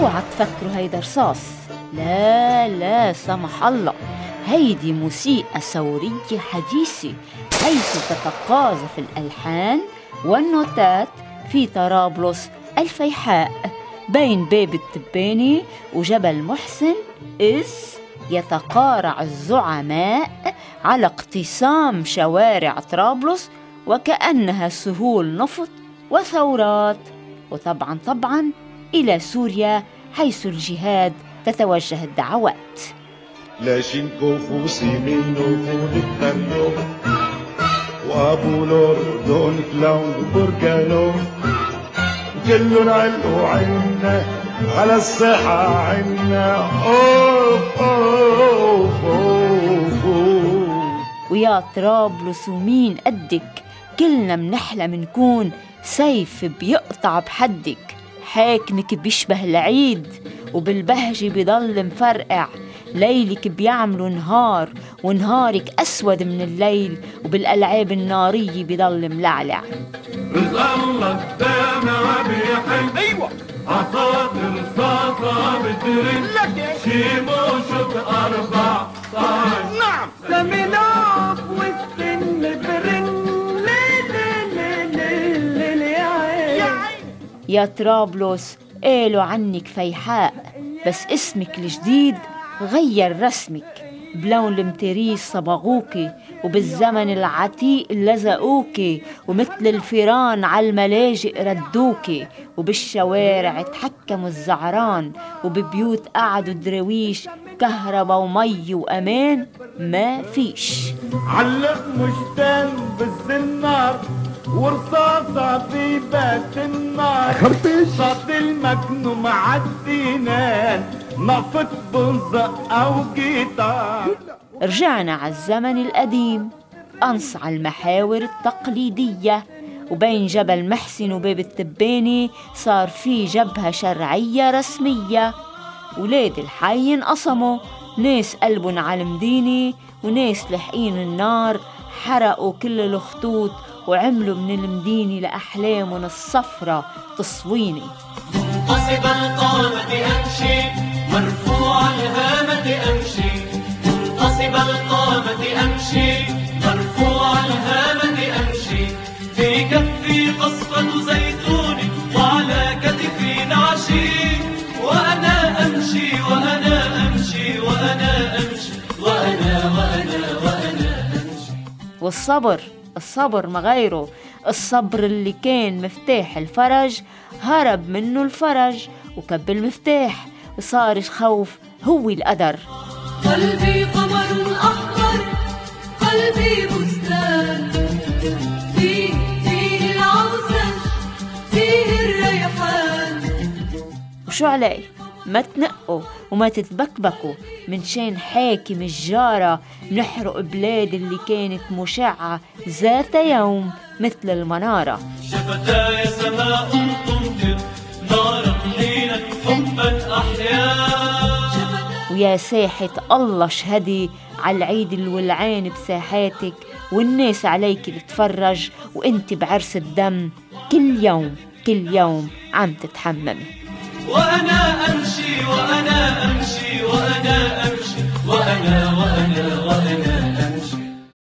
اوعى تفكروا هيدا رصاص، لا لا سمح الله، هيدي موسيقى ثورية حديثة حيث تتقاذف الألحان والنوتات في طرابلس الفيحاء بين باب التباني وجبل محسن، إذ يتقارع الزعماء على اقتسام شوارع طرابلس وكأنها سهول نفط وثورات، وطبعا إلى سوريا حيث الجهاد تتوجه الدعوات. لاشينكو فوسي منو فول التنو وابو لوردون كلاون بركانو كلن علقوا عنا على الصحة عنا أوف أوف أوف أوف. ويا طرابلس ومين قدك، كلنا منحلم نكون سيف بيقطع بحدك، حاكمك بيشبه العيد وبالبهجة بيضل مفرقع، ليلك بيعملوا نهار ونهارك أسود من الليل، وبالألعاب النارية بيضل ملعلع. رزق الله الدامع بيحل، أيوة عصات رصاصة بترن شي موشط 14، نعم سميناف والسن برن يا طرابلس قالوا عنك فيحاء، بس اسمك الجديد غير رسمك، بلون المتريس صبغوكي وبالزمن العتيق لزقوكي، ومثل الفيران على الملاجئ ردوكي، وبالشوارع تحكموا الزعران، وببيوت قعدوا درويش، كهربا ومي وأمان ما فيش. علق مشتان بالزنار ورصاصة في بات النار، صوت المكنوم عالدينان نفط بنزق أو جيتار. رجعنا على الزمن القديم، أنص على المحاور التقليدية، وبين جبل محسن وباب التباني صار في جبهة شرعية رسمية، ولاد الحي انقسموا، ناس قلبن على المدينة وناس لحقين النار، حرقوا كل الخطوط وعملوا من المدينة لأحلامهم الصفرة تصويني. منتصب القامة أمشي مرفوع الهامة أمشي، منتصب القامة أمشي مرفوع الهامة أمشي، في كفي قصفة زيتون وعلى كتفي نعشي، وأنا أمشي وأنا أمشي وأنا أمشي وأنا أمشي. والصبر ما غيره، الصبر اللي كان مفتاح الفرج هرب منه الفرج وكب المفتاح، وصار الخوف هو القدر. قلبي قمر أحمر، قلبي بستان، فيه العوسج، فيه الريحان. وشو علي؟ ما تنقوا وما تتبكبكوا من شان حاكم الجارة، نحرق بلاد اللي كانت مشعة ذات يوم مثل المنارة. شفتاي سماء تمطر نارا حينك حبا أحياء. ويا ساحة الله اشهدي على العيد الولعان بساحاتك، والناس عليك تتفرج وانت بعرس الدم، كل يوم عم تتحممي. وأنا أمشي وأنا أمشي وأنا أمشي وأنا أمشي.